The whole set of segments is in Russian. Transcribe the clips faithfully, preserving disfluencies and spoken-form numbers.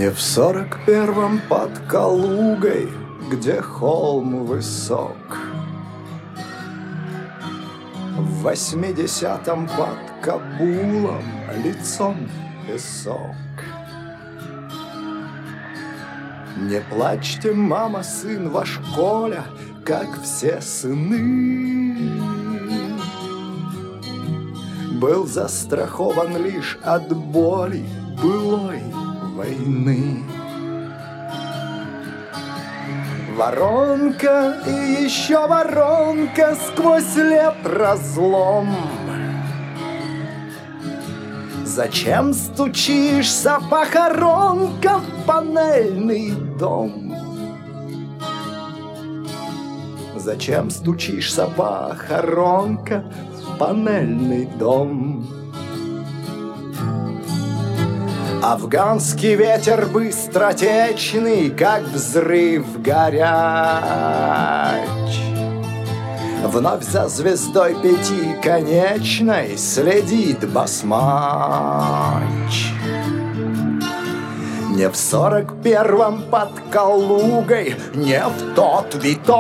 Не в сорок первом под Калугой, где холм высок, в восьмидесятом под Кабулом лицом песок. Не плачьте, мама, сын ваш Коля, как все сыны, был застрахован лишь от боли былой войны. Воронка и еще воронка сквозь лет разлом. Зачем стучишься, похоронка, в панельный дом? Зачем стучишься, похоронка, в панельный дом? Афганский ветер быстротечный, как взрыв горяч, вновь за звездой пятиконечной следит басмач. Не в сорок первом под Калугой, не в тот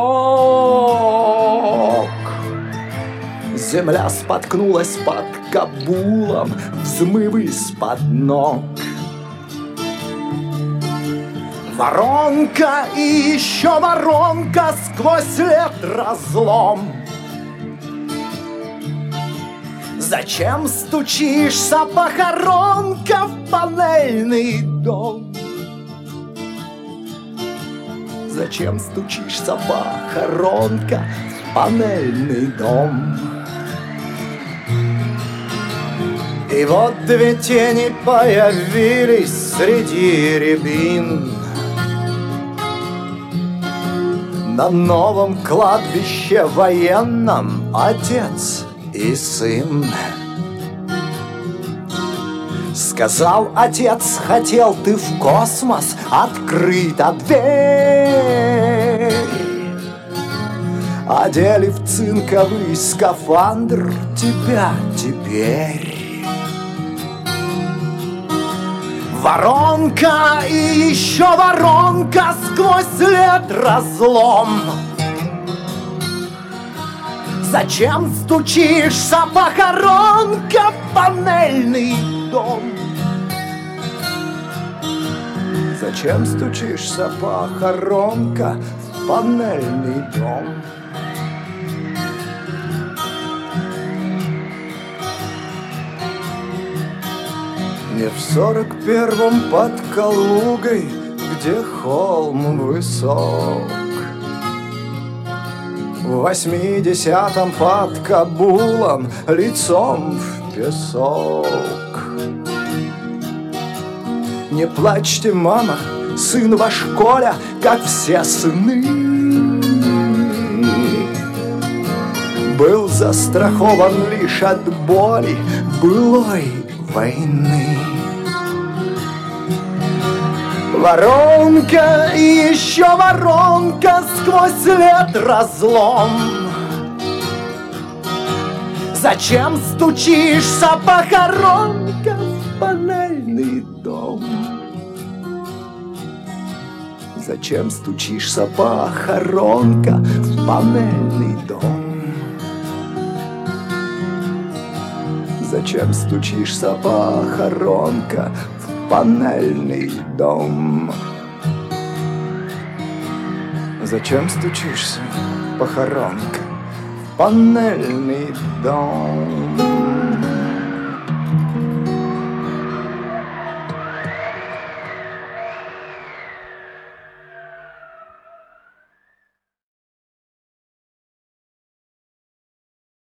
виток. Земля споткнулась под Кабулом, взмыв из-под ног. Воронка и еще воронка сквозь лет разлом. Зачем стучишься, похоронка, в панельный дом? Зачем стучишься, похоронка, в панельный дом? И вот две тени появились среди рябин на новом кладбище военном, отец и сын. Сказал отец: хотел ты в космос, открыта дверь. Одели в цинковый скафандр тебя теперь. Воронка и еще воронка сквозь лет разлом. Зачем стучишься, похоронка, в панельный дом? Зачем стучишься, похоронка, в панельный дом? Не в сорок первом под Калугой, где холм высок, в восьмидесятом под Кабулом лицом в песок. Не плачьте, мама, сын ваш Коля, как все сыны, был застрахован лишь от боли былой войны. Воронка и еще воронка сквозь лет разлом. Зачем стучишься, похоронка, в панельный дом? Зачем стучишься, похоронка, в панельный дом? Зачем стучишься, похоронка, в панельный дом? Зачем стучишься, похоронка, в панельный дом?